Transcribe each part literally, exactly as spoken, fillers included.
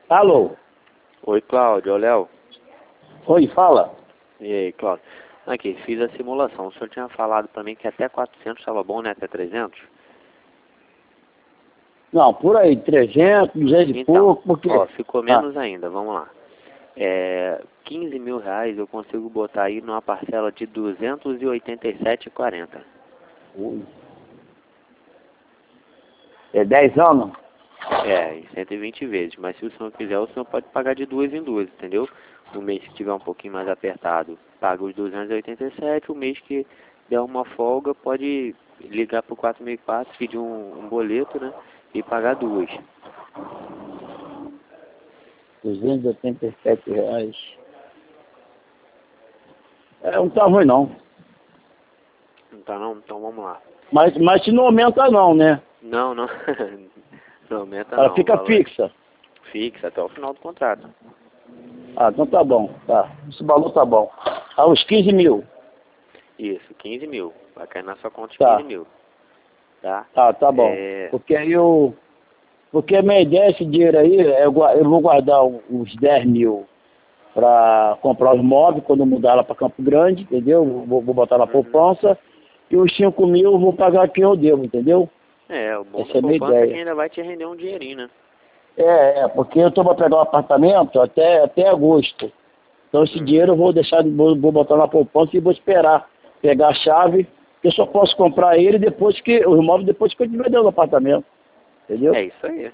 Alô? Oi, Cláudio, é o Léo. Oi, fala. E aí, Cláudio? Aqui, fiz a simulação. O senhor tinha falado pra mim que até quatrocentos estava bom, né? Até trezentos? Não, por aí, trezentos, duzentos e Então, pouco, porque... ó, ficou Ah, menos ainda, vamos lá. É, quinze mil reais eu consigo botar aí numa parcela de duzentos e oitenta e sete e quarenta. ui. É dez anos? É, em cento e vinte vezes, mas se o senhor quiser, o senhor pode pagar de duas em duas, entendeu? O mês que tiver um pouquinho mais apertado, paga os duzentos e oitenta e sete, o mês que der uma folga, pode ligar pro quatro mil e quatro, pedir um, um boleto, né, e pagar duas. duzentos e oitenta e sete reais. É, não tá ruim não. Não tá não? Então vamos lá. Mas, mas se não aumenta não, né? Não, não, não aumenta Ela não, o fica valor é fixa. fixa até o final do contrato. Ah, então tá bom, tá. Esse valor tá bom. Ah, os quinze mil. Isso, quinze mil, vai cair na sua conta de Tá. quinze mil, tá? Tá, tá bom. É, Porque aí eu... Porque a minha ideia, esse dinheiro aí, eu, gua- eu vou guardar uns dez mil para comprar os móveis quando eu mudar lá para Campo Grande, entendeu? Vou, vou botar na uhum. poupança. E os cinco mil eu vou pagar quem eu devo, entendeu? É, o bom da Essa é a minha poupança é que ideia. ainda vai te render um dinheirinho, né? É, é, porque eu estou para pegar um apartamento até, até agosto. Então esse Uhum. dinheiro eu vou deixar, vou, vou botar na poupança e vou esperar pegar a chave, que eu só posso comprar ele depois que, os móveis depois que eu tiver dentro do apartamento, entendeu? É isso aí.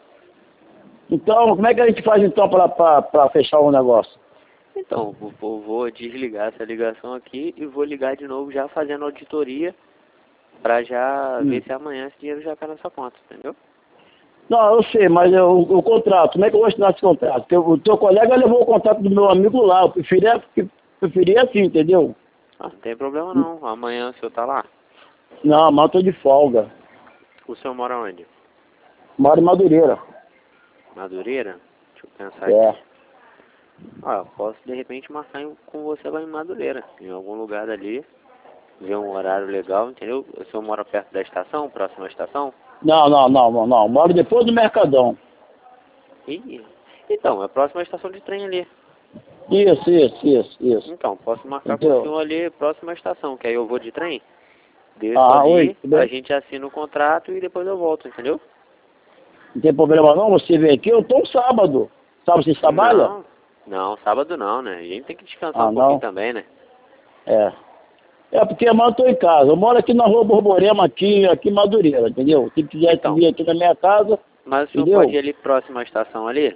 Então, como é que a gente faz então para fechar o negócio? Então, vou, vou vou desligar essa ligação aqui e vou ligar de novo já fazendo auditoria pra já Hum. ver se amanhã esse dinheiro já cai na sua conta, entendeu? Não, eu sei, mas eu, o contrato, como é que eu vou assinar esse contrato? Porque o teu colega levou o contato do meu amigo lá, eu preferia, preferia assim, entendeu? Ah, não tem problema não. Amanhã o senhor tá lá. Não, mas eu tô de folga. O senhor mora onde? Moro em Madureira. Madureira? Deixa eu pensar É. aqui. Ah, eu posso de repente marcar em- com você lá em Madureira, em algum lugar dali, ver um horário legal, entendeu? O senhor mora perto da estação, próxima à estação? Não, não, não, não, não. Moro depois do Mercadão. Ih, então, é próxima à estação de trem ali. Isso, isso, isso, isso. Então, posso marcar com o Entendeu? senhor ali próxima à estação, que aí eu vou de trem, desço Ah, oi, ali, tudo a bem? gente assina o contrato e depois eu volto, entendeu? Não tem problema não, você vem aqui, eu tô um sábado. Sábado você trabalha? Não, não, sábado não, né? A gente tem que descansar Ah, um pouquinho não? também, né? É. É porque amanhã eu tô em casa. Eu moro aqui na rua Borborema, aqui, aqui em Madureira, entendeu? Se quiser Então, vir aqui na minha casa, mas o senhor pode entendeu? ir ali próximo à estação ali?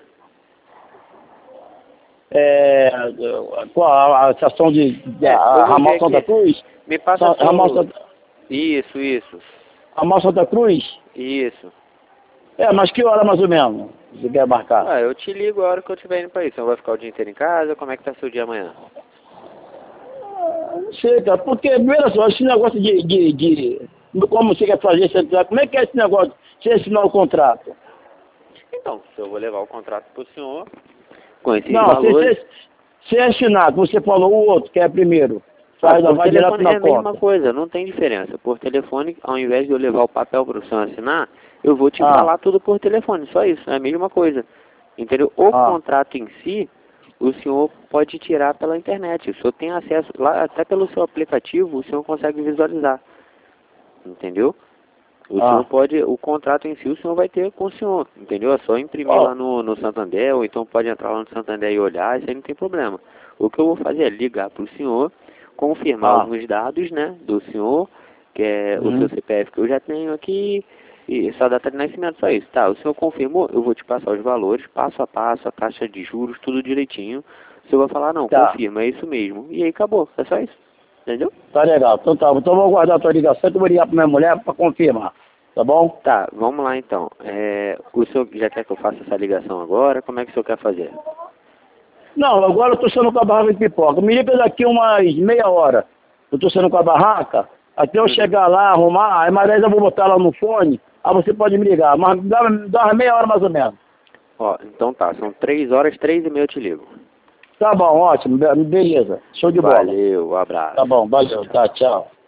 É, qual a, a estação de, de É, a, eu vou ver Ramal Santa aqui. Cruz? Me passa Sa- Ramal seu... Santa, Isso, isso, Ramal Santa Cruz? isso. É, mas que hora mais ou menos você quer marcar? Ah, eu te ligo a hora que eu estiver indo pra isso. Você vai ficar o dia inteiro em casa? Como é que tá seu dia amanhã? Ah, não sei, cara, porque, primeiro só, esse negócio de, de, de como você quer fazer esse contrato, como é que é esse negócio de você assinar o contrato? Então, se eu vou levar o contrato pro senhor, com esses Não, se valores... você se assinar, que você falou o outro, que é primeiro, Ah, faz, por vai direto telefone é na a mesma conta. coisa, não tem diferença. Por telefone, ao invés de eu levar o papel para o senhor assinar, eu vou te Ah, falar tudo por telefone, só isso, é a mesma coisa. Entendeu? O ah, contrato em si, o senhor pode tirar pela internet. O senhor tem acesso, lá até pelo seu aplicativo, o senhor consegue visualizar. Entendeu? O senhor ah. pode, o contrato em si, o senhor vai ter com o senhor, entendeu? É só imprimir Ó, lá no, no Santander, ou então pode entrar lá no Santander e olhar, isso aí não tem problema. O que eu vou fazer é ligar para o senhor, confirmar ah, alguns dados, né, do senhor, que é o seu uhum. C P F que eu já tenho aqui, e sua data de nascimento, só isso. Tá, o senhor confirmou, eu vou te passar os valores, passo a passo, a taxa de juros, tudo direitinho. O senhor vai falar, não, Tá, confirma, é isso mesmo. E aí acabou, é só isso, entendeu? tá legal. Então tá, então eu vou aguardar a tua ligação e eu vou ligar pra minha mulher pra confirmar, tá bom? Tá, vamos lá então. É, o senhor já quer que eu faça essa ligação agora? Como é que o senhor quer fazer? Não, agora eu tô saindo com a barraca de pipoca. Me liga daqui umas meia hora. Eu tô saindo com a barraca, até eu Uhum. chegar lá, arrumar, aí mais dez eu vou botar lá no fone, aí você pode me ligar, mas dá, dá umas meia hora mais ou menos. Ó, então tá, são três horas, três e meia eu te ligo. Tá bom, ótimo, be- beleza, show de bola. Valeu, Tá abraço. bom, valeu, tá, tchau.